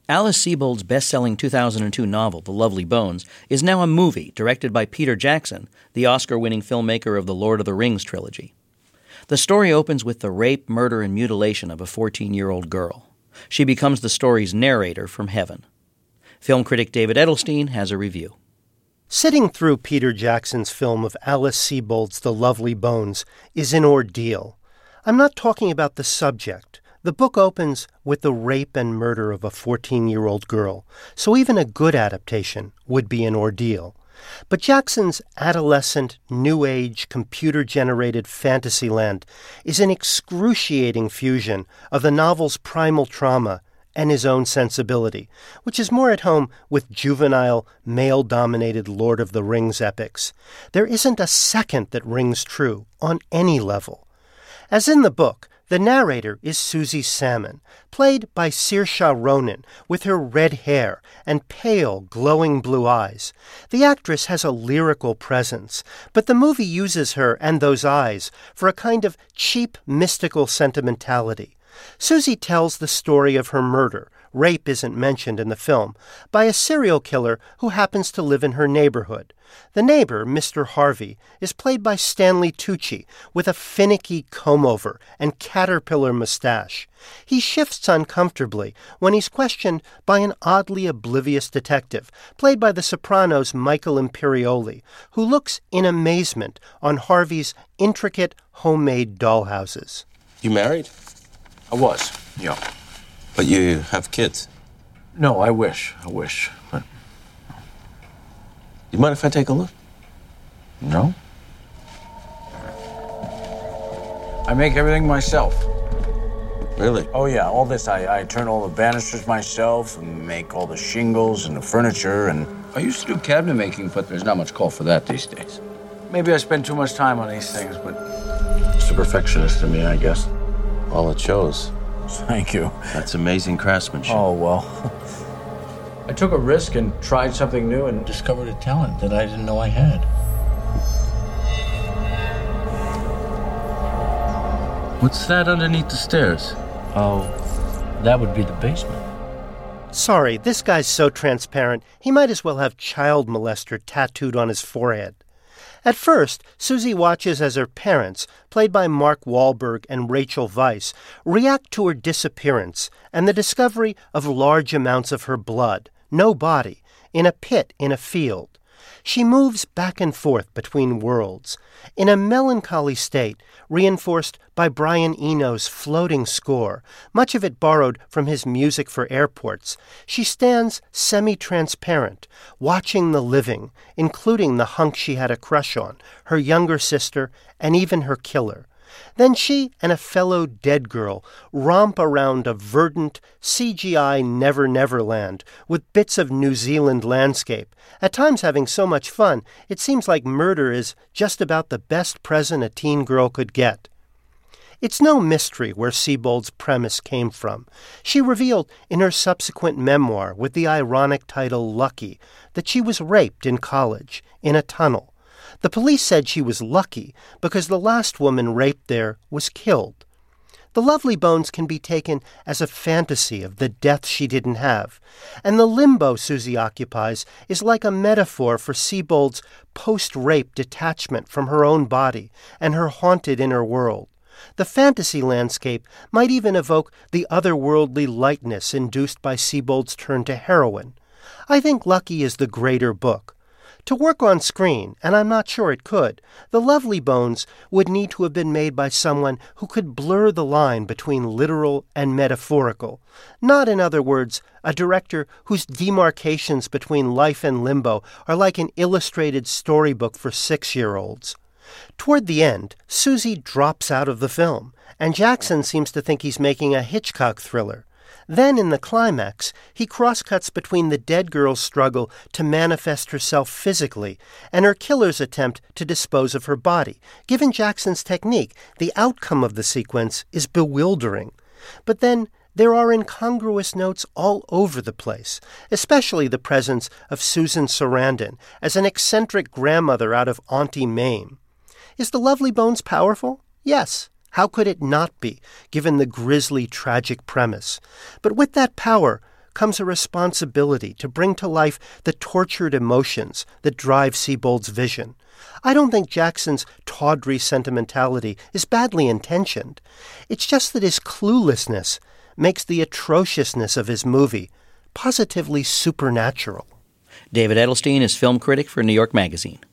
Alice Sebold's best-selling 2002 novel, The Lovely Bones, is now a movie directed by Peter Jackson, the Oscar-winning filmmaker of the Lord of the Rings trilogy. The story opens with the rape, murder, and mutilation of a 14-year-old girl. She becomes the story's narrator from heaven. Film critic David Edelstein has a review. Sitting through Peter Jackson's film of Alice Sebold's The Lovely Bones is an ordeal. I'm not talking about the subject. The book opens with the rape and murder of a 14-year-old girl, so even a good adaptation would be an ordeal. But Jackson's adolescent, New Age, computer-generated fantasyland is an excruciating fusion of the novel's primal trauma and his own sensibility, which is more at home with juvenile, male-dominated Lord of the Rings epics. There isn't a second that rings true on any level. As in the book, the narrator is Susie Salmon, played by Saoirse Ronan, with her red hair and pale, glowing blue eyes. The actress has a lyrical presence, but the movie uses her and those eyes for a kind of cheap, mystical sentimentality. Susie tells the story of her murder — rape isn't mentioned in the film — by a serial killer who happens to live in her neighborhood. The neighbor, Mr. Harvey, is played by Stanley Tucci, with a finicky comb-over and caterpillar mustache. He shifts uncomfortably when he's questioned by an oddly oblivious detective, played by The Sopranos' Michael Imperioli, who looks in amazement on Harvey's intricate homemade dollhouses. You married? I was, yeah. But you have kids? No, I wish. But... You mind if I take a look? No. I make everything myself. Really? Oh, yeah, all this. I turn all the banisters myself and make all the shingles and the furniture, and I used to do cabinet making, but there's not much call for that these days. Maybe I spend too much time on these things, but it's a perfectionist in me, I guess. Well, it shows. Thank you. That's amazing craftsmanship. Oh, well. I took a risk and tried something new and discovered a talent that I didn't know I had. What's that underneath the stairs? Oh, that would be the basement. Sorry, this guy's so transparent, he might as well have child molester tattooed on his forehead. At first, Susie watches as her parents, played by Mark Wahlberg and Rachel Weisz, react to her disappearance and the discovery of large amounts of her blood, no body, in a pit in a field. She moves back and forth between worlds, in a melancholy state reinforced by Brian Eno's floating score, much of it borrowed from his music for airports. She stands semi-transparent, watching the living, including the hunk she had a crush on, her younger sister, and even her killer. Then she and a fellow dead girl romp around a verdant CGI Never Never Land with bits of New Zealand landscape, at times having so much fun it seems like murder is just about the best present a teen girl could get. It's no mystery where Sebold's premise came from. She revealed in her subsequent memoir with the ironic title Lucky that she was raped in college, in a tunnel. The police said she was lucky because the last woman raped there was killed. The Lovely Bones can be taken as a fantasy of the death she didn't have, and the limbo Susie occupies is like a metaphor for Sebold's post-rape detachment from her own body and her haunted inner world. The fantasy landscape might even evoke the otherworldly lightness induced by Sebold's turn to heroin. I think Lucky is the greater book. To work on screen, and I'm not sure it could, The Lovely Bones would need to have been made by someone who could blur the line between literal and metaphorical. Not, in other words, a director whose demarcations between life and limbo are like an illustrated storybook for 6-year-olds. Toward the end, Susie drops out of the film, and Jackson seems to think he's making a Hitchcock thriller. Then, in the climax, he crosscuts between the dead girl's struggle to manifest herself physically and her killer's attempt to dispose of her body. Given Jackson's technique, the outcome of the sequence is bewildering. But then there are incongruous notes all over the place, especially the presence of Susan Sarandon as an eccentric grandmother out of Auntie Mame. Is The Lovely Bones powerful? Yes. How could it not be, given the grisly, tragic premise? But with that power comes a responsibility to bring to life the tortured emotions that drive Siebold's vision. I don't think Jackson's tawdry sentimentality is badly intentioned. It's just that his cluelessness makes the atrociousness of his movie positively supernatural. David Edelstein is film critic for New York Magazine.